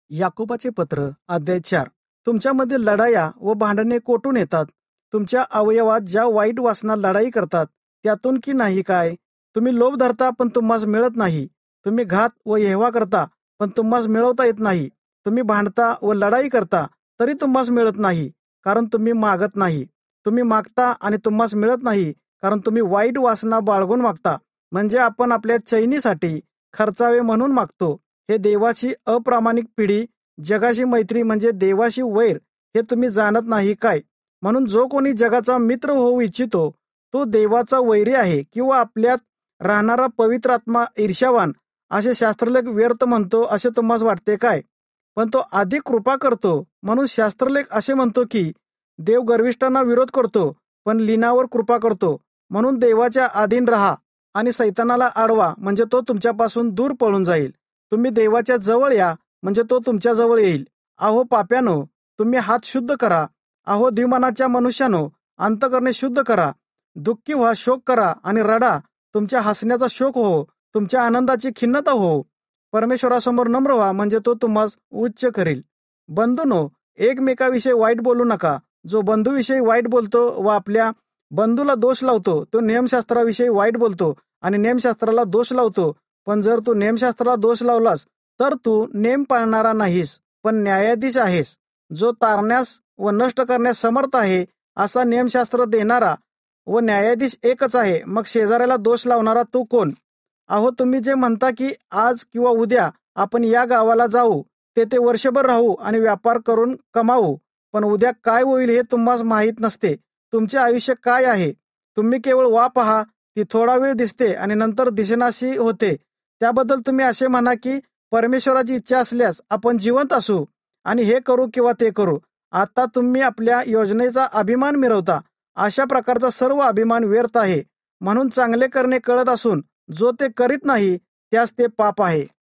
याकोबाचे पत्र अध्याय 4. तुमच्यामध्ये लढाया व भांडणे कोठून येतात? तुमच्या अवयवात ज्या वाईट वासना लढाई करतात त्यातून की नाही काय? तुम्ही लोभ धरता पण तुम्हास मिळत नाही. तुम्ही घात व हेवा करता पण तुम्हास मिळवता येत नाही. तुम्ही भांडता व लढाई करता तरी तुम्हास मिळत नाही, कारण तुम्ही मागत नाही. तुम्ही मागता आणि तुम्हास मिळत नाही, कारण तुम्ही वाईट वासना बाळगून मागता, म्हणजे आपण आपल्या चैनीसाठी खर्चावे म्हणून मागतो. हे देवाची अप्रामाणिक पिढी, जगाशी मैत्री म्हणजे देवाशी वैर, हे तुम्ही जाणत नाही काय? म्हणून जो कोणी जगाचा मित्र होऊ इच्छितो तो देवाचा वैरी आहे, किंवा आपल्यात राहणारा पवित्र आत्मा ईर्ष्यावान, असे शास्त्रलेख व्यर्थ म्हणतो असे तुम्हाला वाटते काय? पण तो अधिक कृपा करतो, म्हणून शास्त्रलेख असे म्हणतो की देव गर्विष्ठांना विरोध करतो पण लीनावर कृपा करतो. म्हणून देवाच्या अधीन राहा आणि सैतानाला अडवा, म्हणजे तो तुमच्यापासून दूर पळून जाईल. तुम्ही देवाच्या जवळ या, म्हणजे तो तुमच्या जवळ येईल. अहो पाप्यानो, तुम्ही हात शुद्ध करा. अहो द्विमनाच्या मनुष्यानो, अंतकरणे शुद्ध करा. दुःखी व्हा, शोक करा आणि रडा. तुमच्या हसण्याचा शोक हो, तुमच्या आनंदाची खिन्नता हो. परमेश्वरासमोर नम्र व्हा, म्हणजे तो तुम्हास उच्च करील. बंधूनो, एकमेकाविषयी वाईट बोलू नका. जो बंधूविषयी वाईट बोलतो व आपल्या बंधूला दोष लावतो तो नियमशास्त्राविषयी वाईट बोलतो आणि नियमशास्त्राला दोष लावतो. पण जर तू नियमशास्त्राला दोष लावलास तर तू नेम पाळणारा नाहीस, पण न्यायाधीश आहेस. जो तारण्यास व नष्ट करण्यास समर्थ आहे असा नियमशास्त्र देणारा व न्यायाधीश एकच आहे. मग शेजाऱ्याला दोष लावणारा तू कोण? अहो तुम्ही जे म्हणता की आज किंवा उद्या आपण या गावाला जाऊ, तेथे वर्षभर राहू आणि व्यापार करून कमावू, पण उद्या काय होईल हे तुम्हाला माहीत नसते. तुमचे आयुष्य काय आहे? तुम्ही केवळ वा पहा, ती थोडा वेळ दिसते आणि नंतर दिसेनाशी होते. त्याबद्दल तुम्ही असे म्हणा की परमेश्वराची इच्छा असल्यास आपण जिवंत असू आणि हे करू किंवा ते करू. आता तुम्ही आपल्या योजनेचा अभिमान मिरवता. अशा प्रकारचा सर्व अभिमान व्यर्थ आहे. म्हणून चांगले करणे कळत असून जो ते करीत नाही त्यास ते पाप आहे.